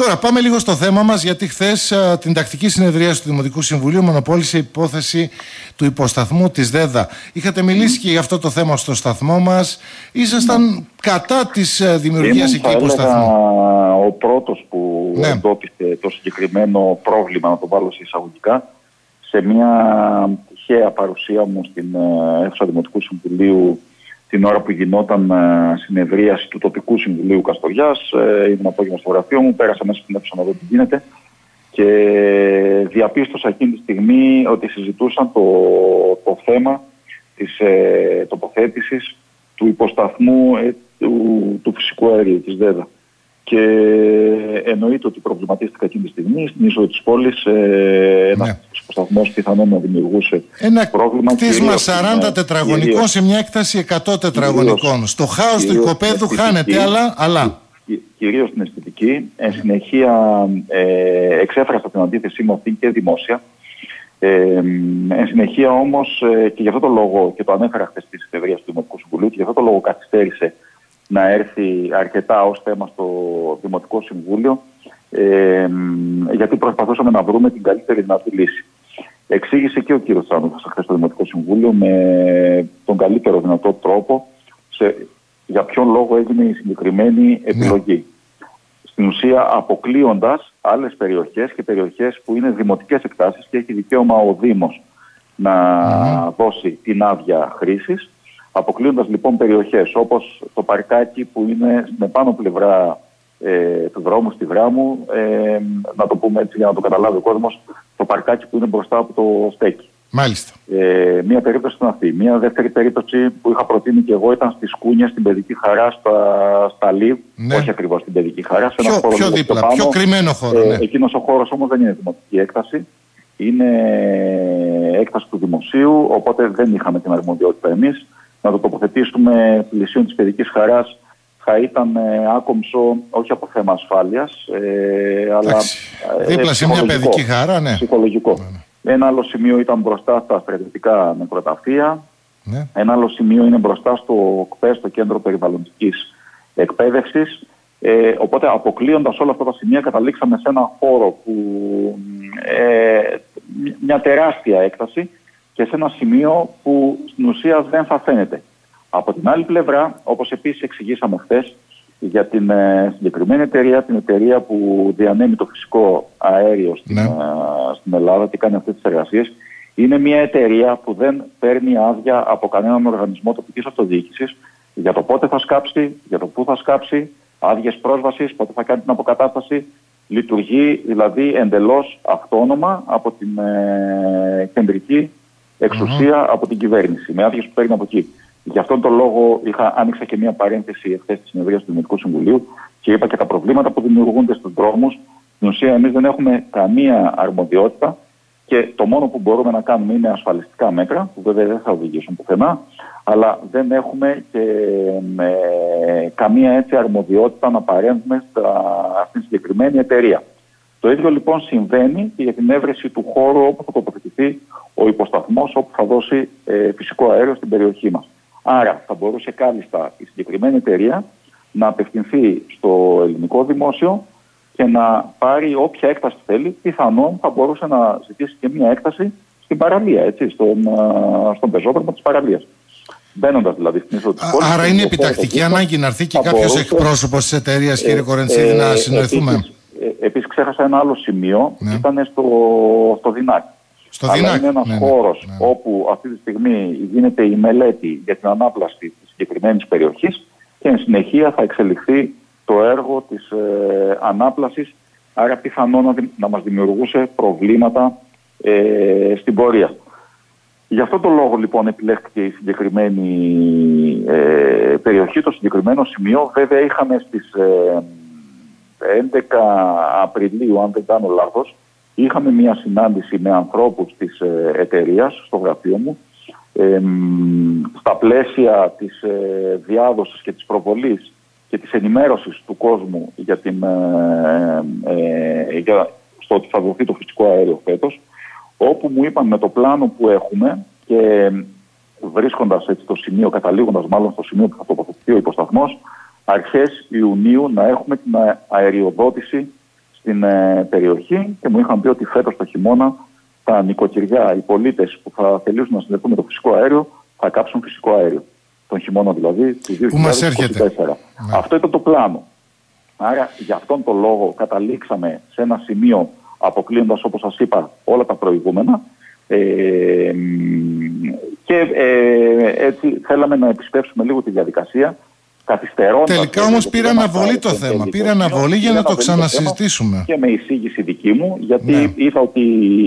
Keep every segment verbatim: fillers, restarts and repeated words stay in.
Τώρα πάμε λίγο στο θέμα μας, γιατί χθες την τακτική συνεδρίαση του Δημοτικού Συμβουλίου μονοπόλησε η υπόθεση του υποσταθμού της ΔΕΔΑ. Είχατε μιλήσει και για αυτό το θέμα στο σταθμό μας. Ήσασταν ναι. κατά της δημιουργίας εκεί υποσταθμού. Ο πρώτος που ναι. εντόπισε το συγκεκριμένο πρόβλημα, να το βάλω σε εισαγωγικά, σε μια τυχαία παρουσία μου στην αίθουσα Δημοτικού Συμβουλίου την ώρα που γινόταν συνεδρίαση του τοπικού Συμβουλίου Καστοριάς. Ήμουν απόγευμα στο γραφείο μου, πέρασα μέσα στην αίθουσα να δω τι γίνεται και διαπίστωσα εκείνη τη στιγμή ότι συζητούσαν το, το θέμα της ε, τοποθέτησης του υποσταθμού ε, του, του φυσικού αερίου, της ΔΕΔΑ. Και εννοείται ότι προβληματίστηκα εκείνη τη στιγμή στην είσοδο της πόλης ε, ένας ναι. υποσταθμός πιθανόν να δημιουργούσε ένα πρόβλημα. Ένα κτίσμα σαράντα τετραγωνικών κυρίως, σε μια έκταση εκατό τετραγωνικών. Κυρίως, Στο χάος του οικοπαίδου χάνεται, αλλά... αλλά. Κυρίως στην αισθητική. Εν συνεχεία ε, εξέφρασα την αντίθεσή μου αυτή και δημόσια. Ε, εν συνεχεία όμως ε, και γι' αυτό το λόγο, και το ανέφερα χθες στη συνεδρία του Δημοτικού Συμβουλίου, και γι' αυτό το λόγο καθυστέρησε να έρθει αρκετά ως θέμα στο Δημοτικό Συμβούλιο, ε, γιατί προσπαθούσαμε να βρούμε την καλύτερη δυνατή λύση. Εξήγησε και ο κύριος Τσάνοβας χθες στο Δημοτικό Συμβούλιο με τον καλύτερο δυνατό τρόπο σε, για ποιον λόγο έγινε η συγκεκριμένη επιλογή. Ναι. Στην ουσία αποκλείοντας άλλες περιοχές και περιοχές που είναι δημοτικές εκτάσεις και έχει δικαίωμα ο Δήμος να mm. δώσει την άδεια χρήσης. Αποκλείοντας λοιπόν περιοχές όπως το παρκάκι που είναι στην επάνω πλευρά ε, του δρόμου, στη Βράμου, ε, να το πούμε έτσι για να το καταλάβει ο κόσμος, το παρκάκι που είναι μπροστά από το στέκι. Μάλιστα. Ε, μία περίπτωση ήταν αυτή. Μία δεύτερη περίπτωση που είχα προτείνει και εγώ ήταν στη Σκούνια, στην Παιδική Χαρά, στα, στα Λίβ, ναι. όχι ακριβώς στην Παιδική Χαρά. Σε πιο, ένα χώρο πιο δίπλα, πάνω. πιο κρυμμένο χώρο. Ε, ναι. Εκείνος ο χώρος όμως δεν είναι δημοτική έκταση. Είναι έκταση του δημοσίου, οπότε δεν είχαμε την αρμοδιότητα εμείς. Να το τοποθετήσουμε πλησίον της Παιδικής Χαράς θα ήταν ε, άκομψο, όχι από θέμα ασφάλειας, ε, αλλά ε, δίπλα σε μια Παιδική Χαρά, ναι. Ψυχολογικό. Ναι, ναι. Ένα άλλο σημείο ήταν μπροστά στα στρατιωτικά νεκροταφεία. Ναι. Ένα άλλο σημείο είναι μπροστά στο ΚΠΕ, στο Κέντρο Περιβαλλοντικής Εκπαίδευσης. Ε, οπότε αποκλείοντας όλα αυτά τα σημεία καταλήξαμε σε ένα χώρο που ε, μια τεράστια έκταση και σε ένα σημείο που στην ουσία δεν θα φαίνεται. Από την άλλη πλευρά, όπως επίσης εξηγήσαμε χθες, για την ε, συγκεκριμένη εταιρεία, την εταιρεία που διανέμει το φυσικό αέριο στην, ναι. ε, στην Ελλάδα και κάνει αυτές τις εργασίες, είναι μια εταιρεία που δεν παίρνει άδεια από κανέναν οργανισμό τοπικής αυτοδιοίκησης για το πότε θα σκάψει, για το πού θα σκάψει, άδειες πρόσβασης, πότε θα κάνει την αποκατάσταση. Λειτουργεί δηλαδή εντελώς αυτόνομα από την ε, κεντρική εξουσία, mm-hmm. από την κυβέρνηση, με άδειες που παίρνει από εκεί. Γι' αυτόν τον λόγο είχα, άνοιξα και μια παρένθεση εχθές στη συνεδρία του Δημοτικού Συμβουλίου και είπα και τα προβλήματα που δημιουργούνται στους δρόμους. Στην ουσία, εμείς δεν έχουμε καμία αρμοδιότητα και το μόνο που μπορούμε να κάνουμε είναι ασφαλιστικά μέτρα, που βέβαια δεν θα οδηγήσουν πουθενά, αλλά δεν έχουμε και με, καμία έτσι αρμοδιότητα να παρέμβουμε στην συγκεκριμένη εταιρεία. Το ίδιο λοιπόν συμβαίνει και για την έβρεση του χώρου όπου θα τοποθετηθεί ο υποσταθμός, όπου θα δώσει ε, φυσικό αέριο στην περιοχή μας. Άρα θα μπορούσε κάλλιστα η συγκεκριμένη εταιρεία να απευθυνθεί στο ελληνικό δημόσιο και να πάρει όποια έκταση θέλει. Πιθανόν θα μπορούσε να ζητήσει και μια έκταση στην παραλία, έτσι, στον, στον πεζόδρομο της παραλίας. Μπαίνοντας δηλαδή στην είσοδο της πόλης. Άρα είναι επιτακτική ανάγκη να έρθει και κάποιος εκπρόσωπος της εταιρείας, κύριε Κορεντσίδη, ε, να συνοηθούμε. Επίσης, ε, επίσης ξέχασα ένα άλλο σημείο, ναι. ήταν στο, στο Δινάκι. Στο Αλλά Δινάκι. είναι ένας ναι, χώρος ναι, ναι. όπου αυτή τη στιγμή γίνεται η μελέτη για την ανάπλαστη της συγκεκριμένης περιοχής και εν συνεχεία θα εξελιχθεί το έργο της ε, ανάπλασης, άρα πιθανόν να, να μας δημιουργούσε προβλήματα ε, στην πορεία. Γι' αυτό το λόγο λοιπόν επιλέχθηκε η συγκεκριμένη ε, περιοχή, το συγκεκριμένο σημείο. Βέβαια είχαμε στις ε, έντεκα Απριλίου, αν δεν κάνω λάθος, είχαμε μια συνάντηση με ανθρώπους της ε, εταιρείας στο γραφείο μου, ε, στα πλαίσια της ε, διάδοσης και της προβολής και της ενημέρωσης του κόσμου για, την, ε, ε, για στο ότι θα δοθεί το φυσικό αέριο φέτος, όπου μου είπαν με το πλάνο που έχουμε και βρίσκοντας έτσι το σημείο, καταλήγοντας μάλλον στο σημείο που θα τοποθετηθεί ο υποσταθμός, αρχές Ιουνίου να έχουμε την αεριοδότηση στην ε, περιοχή και μου είχαν πει ότι φέτος το χειμώνα τα νοικοκυριά, οι πολίτες που θα θελήσουν να συνδεθούν με το φυσικό αέριο, θα κάψουν φυσικό αέριο. Τον χειμώνα δηλαδή του δύο χιλιάδες είκοσι τέσσερα. Ναι. Αυτό ήταν το πλάνο. Άρα για αυτόν τον λόγο καταλήξαμε σε ένα σημείο, αποκλείοντας, όπως σας είπα, όλα τα προηγούμενα, ε, και ε, έτσι θέλαμε να επισπεύσουμε λίγο τη διαδικασία, καθυστερώντας. Τελικά όμως πήρε αναβολή το θέμα. Πήρε αναβολή για να το ξανασυζητήσουμε. Και με εισήγηση δική μου, γιατί ναι. είδα ότι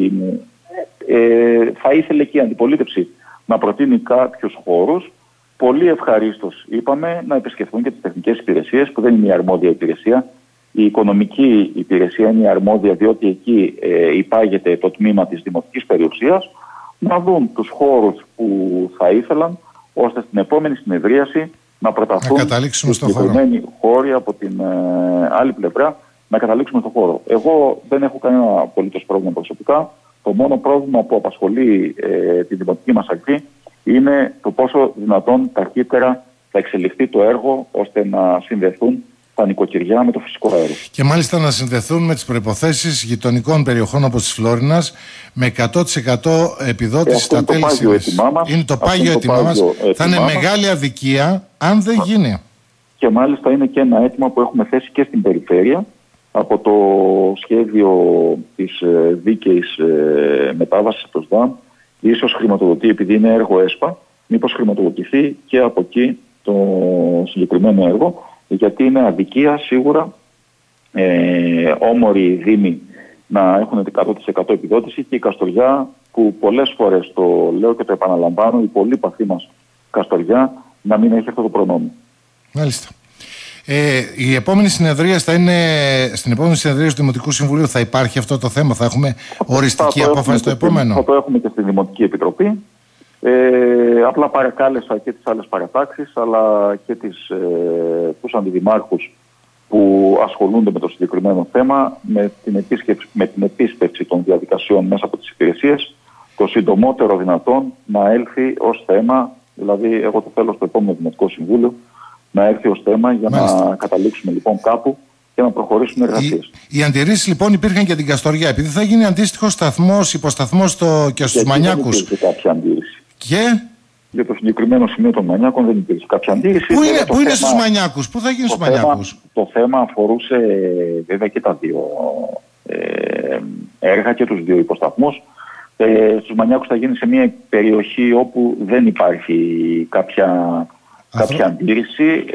ε, θα ήθελε και η αντιπολίτευση να προτείνει κάποιους χώρους. Πολύ ευχαρίστως είπαμε να επισκεφθούν και τις τεχνικές υπηρεσίες, που δεν είναι η αρμόδια υπηρεσία. Η οικονομική υπηρεσία είναι η αρμόδια, διότι εκεί ε, υπάγεται το τμήμα της δημοτικής περιουσίας, να δουν τους χώρους που θα ήθελαν, ώστε στην επόμενη συνεδρίαση να προταθούν συγκεκριμένοι χώροι από την ε, άλλη πλευρά, να καταλήξουμε στον χώρο. Εγώ δεν έχω κανένα απολύτως πρόβλημα προσωπικά. Το μόνο πρόβλημα που απασχολεί ε, τη δημοτική μας αρχή είναι το πόσο δυνατόν ταχύτερα θα εξελιχθεί το έργο, ώστε να συνδεθούν τα νοικοκυριά με το φυσικό αέριο. Και μάλιστα να συνδεθούν με τις προϋποθέσεις γειτονικών περιοχών όπως της Φλόρινας με εκατό τοις εκατό επιδότηση στα τέλη σύλλησης. Είναι το πάγιο έτοιμά μας. Θα είναι μεγάλη αδικία αν δεν γίνει. Και μάλιστα είναι και ένα αίτημα που έχουμε θέσει και στην περιφέρεια από το σχέδιο της δίκαιης μετάβασης στο ΣΔΑΜ. Ίσως χρηματοδοτεί, επειδή είναι έργο ΕΣΠΑ, μήπως χρηματοδοτηθεί και από εκεί το συγκεκριμένο έργο, γιατί είναι αδικία σίγουρα ε, όμοροι δήμοι να έχουν εκατό τοις εκατό επιδότηση και η Καστοριά, που πολλές φορές το λέω και το επαναλαμβάνω, η πολύ παθή μας Καστοριά, να μην έχει αυτό το προνόμιο. Μάλιστα. Ε, η επόμενη συνεδρία θα είναι, στην επόμενη συνεδρία του Δημοτικού Συμβουλίου θα υπάρχει αυτό το θέμα, θα έχουμε οριστική θα απόφαση στο επόμενο. Θα το έχουμε και στη Δημοτική Επιτροπή. Ε, απλά παρακάλεσα και τις άλλες παρατάξεις, αλλά και τις, ε, τους αντιδημάρχους που ασχολούνται με το συγκεκριμένο θέμα, με την, επίσκεψη, με την επίσπευση των διαδικασιών μέσα από τις υπηρεσίες, το συντομότερο δυνατόν να έλθει ως θέμα, δηλαδή εγώ το θέλω στο επόμενο Δημοτικό Συμβούλιο, να έρθει ως θέμα για Μάλιστα. να καταλήξουμε λοιπόν κάπου και να προχωρήσουν εργασίες. Οι, οι αντιρρήσεις λοιπόν υπήρχαν και την Καστοριά, επειδή θα γίνει αντίστοιχο σταθμός, υποσταθμός στο, και στους Μανιάκους. Δεν υπήρχε κάποια αντίρρηση. Και... Για το συγκεκριμένο σημείο των Μανιάκων δεν υπήρχε κάποια αντίρρηση. Πού είναι, πού είναι στους Μανιάκους, πού θα γίνει στους Μανιάκους? Το θέμα αφορούσε βέβαια και τα δύο ε, έργα και τους δύο υποσταθμούς. Ε, στους Μανιάκους θα γίνει σε μια περιοχή όπου δεν υπάρχει κάποια, κάποια αντίρρηση,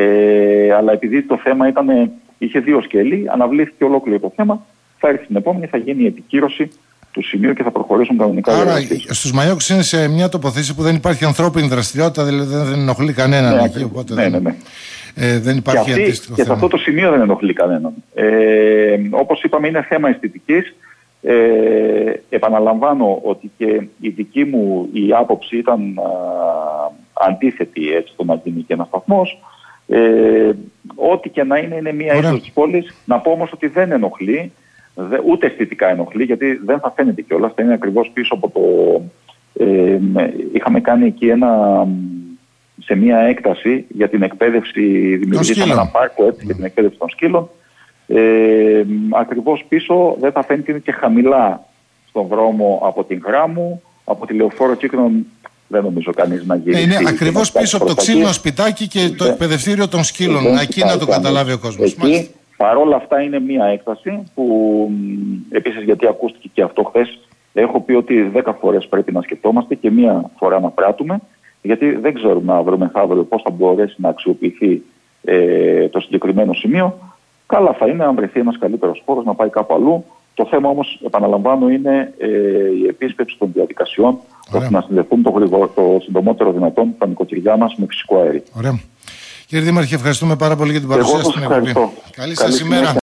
ε, αλλά επειδή το θέμα ήταν, είχε δύο σκέλη, αναβλήθηκε ολόκληρο το θέμα, θα έρθει την επόμενη, θα γίνει η επικύρωση του σημείου και θα προχωρήσουν κανονικά. Άρα στους Μανιάκους είναι σε μια τοποθέτηση που δεν υπάρχει ανθρώπινη δραστηριότητα, δηλαδή δεν ενοχλεί κανέναν ναι, εκεί, οπότε ναι, δεν, ναι, ναι. Ε, δεν υπάρχει και, αυτή, αντίστοιχο και θέμα. σε αυτό το σημείο δεν ενοχλεί κανέναν. Ε, όπως είπαμε, είναι θέμα αισθητικής. Ε, επαναλαμβάνω ότι και η δική μου η άποψη ήταν α, αντίθετη έτσι το να γίνει και ένας σταθμός. Ε, ό,τι και να είναι, είναι μια ίσως της πόλης. Να πω όμως ότι δεν ενοχλεί, δε, ούτε αισθητικά ενοχλεί, γιατί δεν θα φαίνεται κιόλας. Θα είναι ακριβώς πίσω από το... Ε, είχαμε κάνει εκεί ένα... σε μια έκταση για την εκπαίδευση, δημιουργήσαμε ένα πάρκο έτσι, mm. για την εκπαίδευση των σκύλων. Ε, ακριβώς πίσω δεν θα φαίνεται και χαμηλά στον δρόμο από την Γράμμου, από τη Λεωφόρο Κύκνων δεν νομίζω κανείς να γυρίσει. Είναι ακριβώς πίσω από το ξύλινο σπιτάκι και το εκπαιδευτήριο των σκύλων. Δεν εκεί να το καταλάβει ο κόσμος. Εκεί, παρόλα αυτά είναι μια έκταση που επίσης, γιατί ακούστηκε και αυτό χθες, έχω πει ότι δέκα φορές πρέπει να σκεφτόμαστε και μία φορά να πράττουμε, γιατί δεν ξέρουμε αύριο μεθαύριο πώς θα μπορέσει να αξιοποιηθεί ε, το συγκεκριμένο σημείο. Καλά θα είναι αν βρεθεί ένας καλύτερος χώρος να πάει κάπου αλλού. Το θέμα όμως, επαναλαμβάνω, είναι ε, η επίσπευση των διαδικασιών, ώστε να συνδεθούν το, γρηγο, το συντομότερο δυνατόν τα νοικοκυριά μας με φυσικό αέριο. Ωραία. Κύριε Δήμαρχε, ευχαριστούμε πάρα πολύ για την παρουσία στην εκπομπή. Καλή σας ημέρα.